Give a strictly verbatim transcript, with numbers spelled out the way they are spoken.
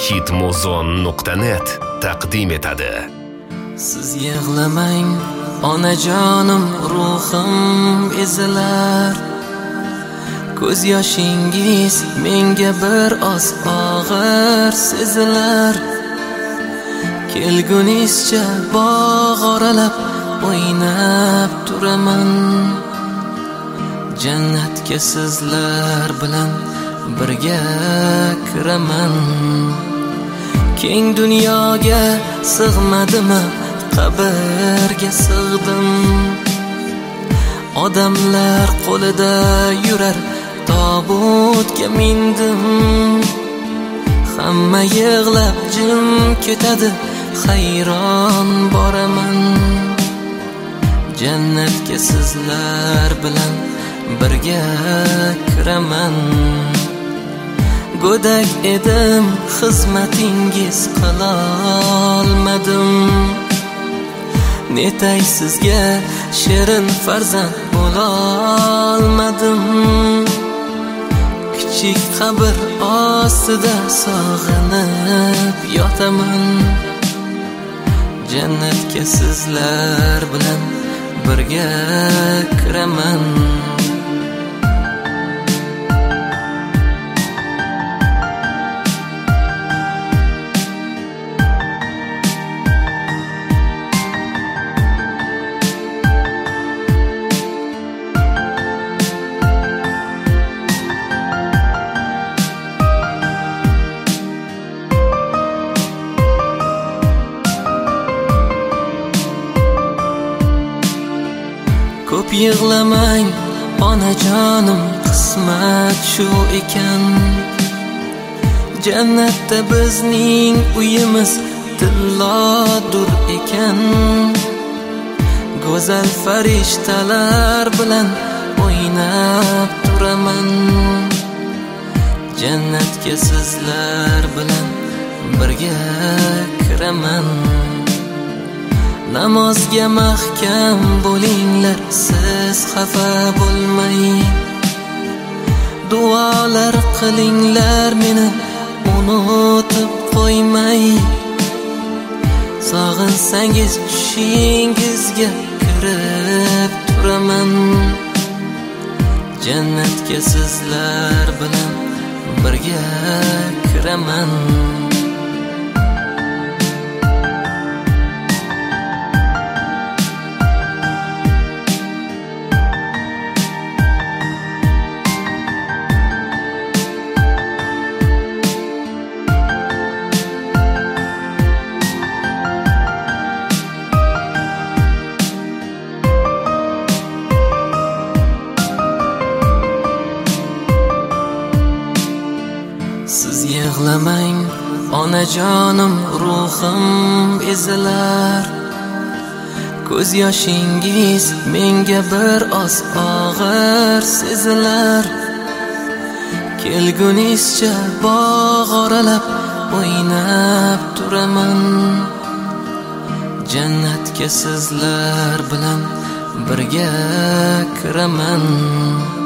hitmuzon nuqta net taqdim etadi. Siz yig'lamang onajonim, ruhim ezilar. Ko'z yoshingiz menga bir oz og'ir sezilar. Kelgunizcha bog' oralab o'ynab turaman. Jannatga sizlar bilan birga kiraman. Keng dunyoga sig'madimmi, qabrga sig'dim. Odamlar qo'lida yurar tobutga mindim. Hamma yig'lab jim ketadi, hayron boraman. Jannatga sizlar bilan birga kiraman. Go'dak edim, xizmatingiz qilolmadim. Netay sizga shirin farzand bo'lolmadim. Kichik qabr ostida sog'inib yotaman. Jannatga sizlar bilan birga kiraman. Ko'p yig'lamang onajonim, qismat shu ekan. Jannatda bizning uyimiz tillodur ekan. Go'zal farishtalar bilan o'ynab turaman. Jannatga sizlar bilan birga kiraman. Namozga mahkam bo'linglar, siz xafa bo'lmay. Duolar qilinglar, meni unutib qo'ymay. Sog'insangiz tushingizga kirib turaman. Jannatga sizlar bilan birga kiraman. Siz yig'lamang onajonim, ruhim ezilar. Ko'z yoshingiz menga bir oz og'ir sezilar. Kelgunizcha bog' oralab o'ynab turaman. Jannatga sizlar bilan birga kiraman.